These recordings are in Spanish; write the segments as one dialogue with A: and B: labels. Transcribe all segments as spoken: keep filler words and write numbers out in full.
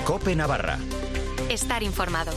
A: COPE Navarra.
B: Estar informado.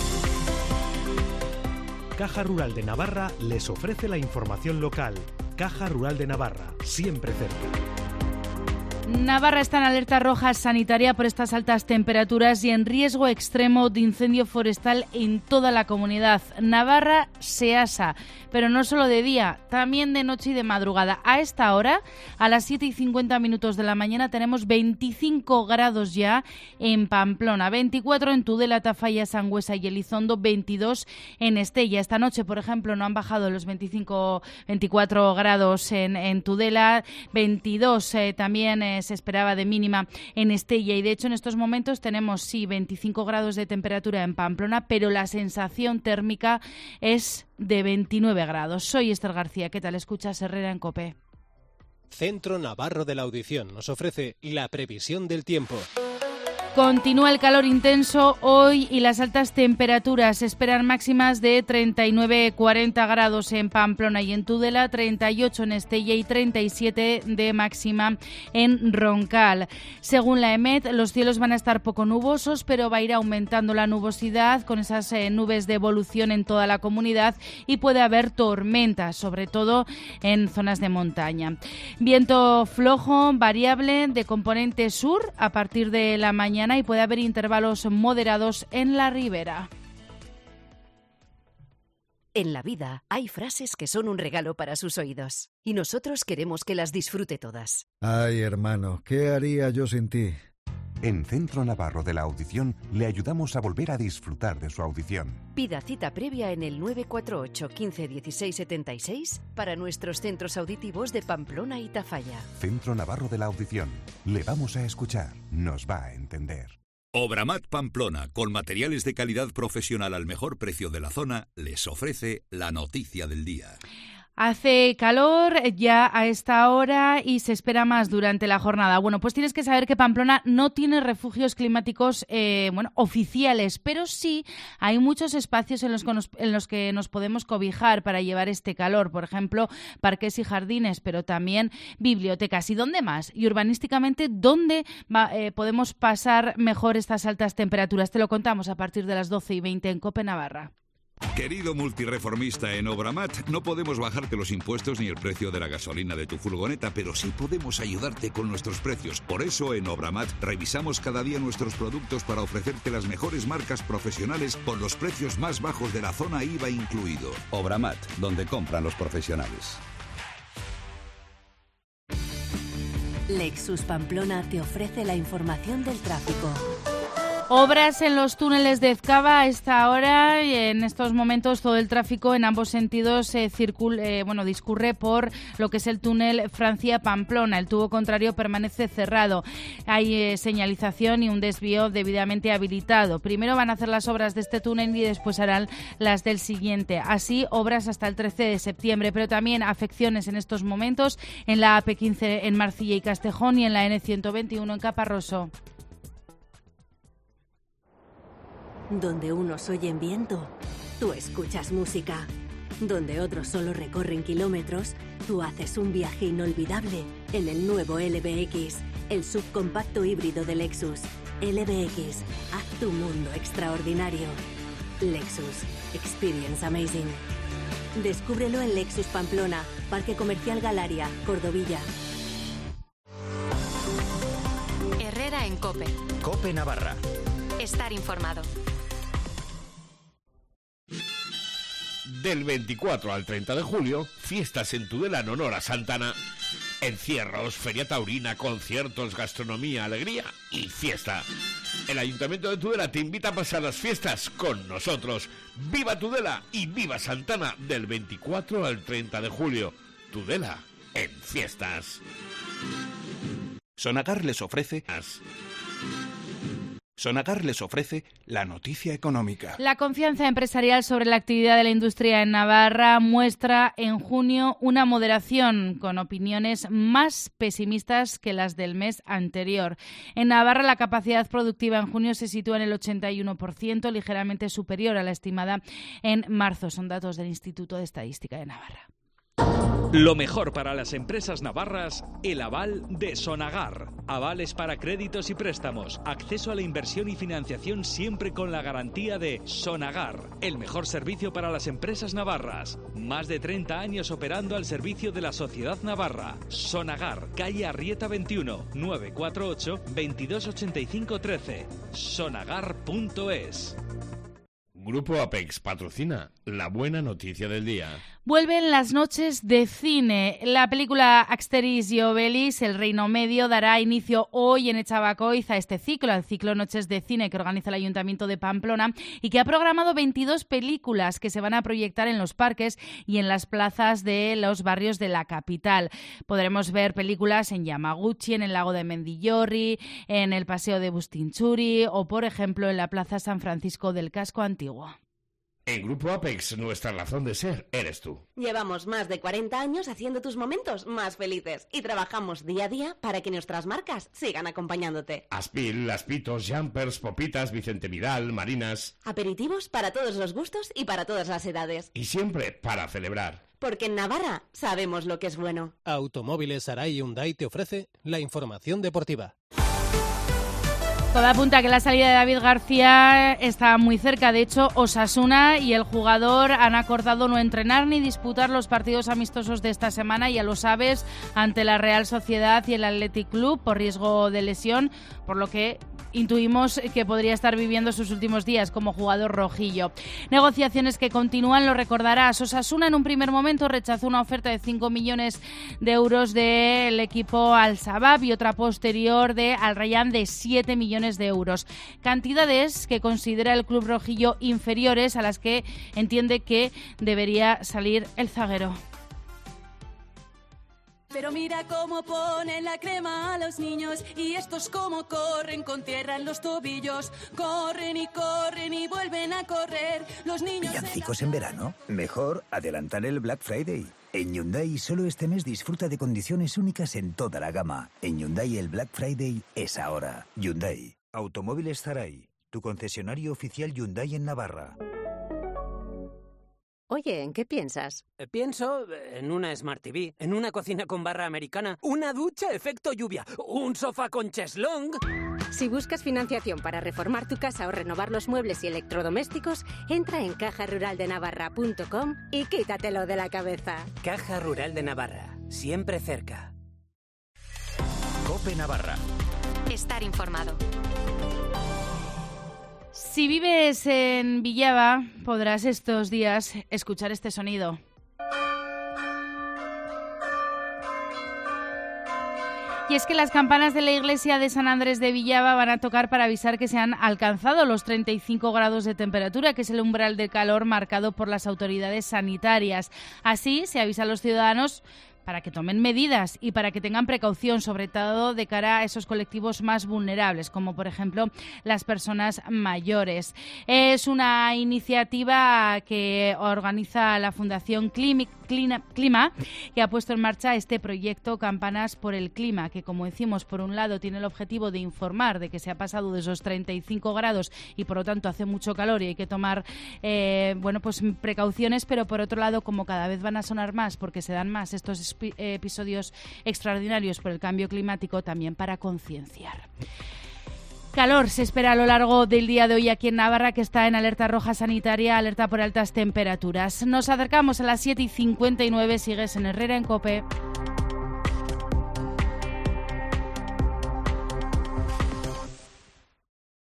C: Caja Rural de Navarra les ofrece la información local. Caja Rural de Navarra, siempre cerca.
D: Navarra está en alerta roja sanitaria por estas altas temperaturas y en riesgo extremo de incendio forestal en toda la comunidad. Navarra se asa, pero no solo de día, también de noche y de madrugada. A esta hora, a las siete y cincuenta minutos de la mañana, tenemos veinticinco grados ya en Pamplona, veinticuatro en Tudela, Tafalla, Sangüesa y Elizondo, veintidós en Estella. Esta noche, por ejemplo, no han bajado los veinticinco, veinticuatro grados en, en Tudela, veintidós eh, también eh, se esperaba de mínima en Estella y de hecho en estos momentos tenemos sí veinticinco grados de temperatura en Pamplona, pero la sensación térmica es de veintinueve grados. Soy Esther García, ¿qué tal? Escuchas Herrera en COPE.
E: Centro Navarro de la Audición nos ofrece la previsión del tiempo.
D: Continúa el calor intenso hoy y las altas temperaturas. Se esperan máximas de treinta y nueve a cuarenta grados en Pamplona y en Tudela, treinta y ocho en Estella y treinta y siete de máxima en Roncal. Según la EMET, los cielos van a estar poco nubosos, pero va a ir aumentando la nubosidad con esas eh, nubes de evolución en toda la comunidad y puede haber tormentas, sobre todo en zonas de montaña. Viento flojo, variable, de componente sur a partir de la mañana y puede haber intervalos moderados en la ribera.
B: En la vida hay frases que son un regalo para sus oídos y nosotros queremos que las disfrute todas.
F: Ay, hermano, ¿qué haría yo sin ti?
G: En Centro Navarro de la Audición le ayudamos a volver a disfrutar de su audición.
B: Pida cita previa en el nueve cuatro ocho, quince, dieciséis, setenta y seis para nuestros centros auditivos de Pamplona y Tafalla.
G: Centro Navarro de la Audición. Le vamos a escuchar. Nos va a entender.
H: Obramat Pamplona, con materiales de calidad profesional al mejor precio de la zona, les ofrece la noticia del día.
D: Hace calor ya a esta hora y se espera más durante la jornada. Bueno, pues tienes que saber que Pamplona no tiene refugios climáticos eh, bueno, oficiales, pero sí hay muchos espacios en los, que nos, en los que nos podemos cobijar para llevar este calor. Por ejemplo, parques y jardines, pero también bibliotecas. ¿Y dónde más? Y urbanísticamente, ¿dónde va, eh, podemos pasar mejor estas altas temperaturas? Te lo contamos a partir de las doce y veinte en COPE Navarra.
H: Querido multireformista, en Obramat no podemos bajarte los impuestos ni el precio de la gasolina de tu furgoneta, pero sí podemos ayudarte con nuestros precios. Por eso en Obramat revisamos cada día nuestros productos para ofrecerte las mejores marcas profesionales con los precios más bajos de la zona I V A incluido. Obramat, donde compran los profesionales.
B: Lexus Pamplona te ofrece la información del tráfico.
D: Obras en los túneles de Ezcaba a esta hora y en estos momentos todo el tráfico en ambos sentidos eh, circula, eh, bueno, discurre por lo que es el túnel Francia-Pamplona. El tubo contrario permanece cerrado. Hay eh, señalización y un desvío debidamente habilitado. Primero van a hacer las obras de este túnel y después harán las del siguiente. Así, obras hasta el trece de septiembre, pero también afecciones en estos momentos en la A P quince en Marcilla y Castejón y en la N ciento veintiuno en Caparroso.
I: Donde unos oyen viento, tú escuchas música. Donde otros solo recorren kilómetros, tú haces un viaje inolvidable en el nuevo L B X, el subcompacto híbrido de Lexus. L B X, haz tu mundo extraordinario. Lexus, experience amazing. Descúbrelo en Lexus Pamplona, Parque Comercial Galaria, Cordovilla.
B: Herrera en COPE.
A: COPE Navarra.
B: Estar informado.
J: Del veinticuatro al treinta de julio, fiestas en Tudela en honor a Santana. Encierros, feria taurina, conciertos, gastronomía, alegría y fiesta. El Ayuntamiento de Tudela te invita a pasar las fiestas con nosotros. ¡Viva Tudela y viva Santana! Del veinticuatro al treinta de julio. Tudela en fiestas.
K: Sonagar les ofrece... Sonagar les ofrece la noticia económica.
D: La confianza empresarial sobre la actividad de la industria en Navarra muestra en junio una moderación con opiniones más pesimistas que las del mes anterior. En Navarra la capacidad productiva en junio se sitúa en el ochenta y uno por ciento, ligeramente superior a la estimada en marzo. Son datos del Instituto de Estadística de Navarra.
A: Lo mejor para las empresas navarras, el aval de Sonagar. Avales para créditos y préstamos, acceso a la inversión y financiación siempre con la garantía de Sonagar. El mejor servicio para las empresas navarras. Más de treinta años operando al servicio de la sociedad navarra. Sonagar, calle Arrieta veintiuno, nueve cuatro ocho, veintidós ochenta y cinco trece. sonagar punto es.
J: Grupo Apex patrocina la buena noticia del día.
D: Vuelven las noches de cine. La película Asterix y Obelix, El Reino Medio, dará inicio hoy en Echabacoiz a este ciclo, al ciclo Noches de Cine que organiza el Ayuntamiento de Pamplona y que ha programado veintidós películas que se van a proyectar en los parques y en las plazas de los barrios de la capital. Podremos ver películas en Yamaguchi, en el lago de Mendillorri, en el Paseo de Bustinchuri o, por ejemplo, en la Plaza San Francisco del Casco Antiguo.
J: En Grupo Apex, nuestra razón de ser eres tú.
L: Llevamos más de cuarenta años haciendo tus momentos más felices y trabajamos día a día para que nuestras marcas sigan acompañándote.
J: Aspil, Aspitos, Jumpers, Popitas, Vicente Vidal, Marinas.
L: Aperitivos para todos los gustos y para todas las edades.
J: Y siempre para celebrar.
L: Porque en Navarra sabemos lo que es bueno.
E: Automóviles Arai Hyundai te ofrece la información deportiva.
D: Todo apunta a que la salida de David García está muy cerca. De hecho, Osasuna y el jugador han acordado no entrenar ni disputar los partidos amistosos de esta semana, ya lo sabes, ante la Real Sociedad y el Athletic Club por riesgo de lesión, por lo que intuimos que podría estar viviendo sus últimos días como jugador rojillo. Negociaciones que continúan, lo recordarás. Osasuna en un primer momento rechazó una oferta de cinco millones de euros del equipo Al-Shabaab y otra posterior de Al-Rayyan de siete millones de euros. Cantidades que considera el club rojillo inferiores a las que entiende que debería salir el zaguero.
M: Pero mira cómo ponen la crema a los niños y estos cómo corren con tierra en los tobillos. Corren y corren y vuelven a correr. Los niños...
N: ¿Villancicos en verano? Mejor adelantar el Black Friday. En Hyundai solo este mes disfruta de condiciones únicas en toda la gama. En Hyundai el Black Friday es ahora. Hyundai. Automóviles Zaray, tu concesionario oficial Hyundai en Navarra.
O: Oye, ¿en qué piensas?
P: Eh, pienso en una Smart T V, en una cocina con barra americana, una ducha efecto lluvia, un sofá con cheslong.
O: Si buscas financiación para reformar tu casa o renovar los muebles y electrodomésticos, entra en caja rural de navarra punto com y quítatelo de la cabeza.
P: Caja Rural de Navarra, siempre cerca.
N: COPE Navarra.
Q: Estar informado.
D: Si vives en Villava, podrás estos días escuchar este sonido. Y es que las campanas de la iglesia de San Andrés de Villava van a tocar para avisar que se han alcanzado los treinta y cinco grados de temperatura, que es el umbral de calor marcado por las autoridades sanitarias. Así se avisa a los ciudadanos para que tomen medidas y para que tengan precaución, sobre todo de cara a esos colectivos más vulnerables, como por ejemplo las personas mayores. Es una iniciativa que organiza la Fundación Clima, que ha puesto en marcha este proyecto Campanas por el Clima, que, como decimos, por un lado tiene el objetivo de informar de que se ha pasado de esos treinta y cinco grados y por lo tanto hace mucho calor y hay que tomar eh, bueno, pues precauciones, pero por otro lado, como cada vez van a sonar más porque se dan más estos episodios extraordinarios por el cambio climático, también para concienciar. Calor se espera a lo largo del día de hoy aquí en Navarra, que está en alerta roja sanitaria, alerta por altas temperaturas. Nos acercamos a las siete y cincuenta y nueve, sigues en Herrera en COPE.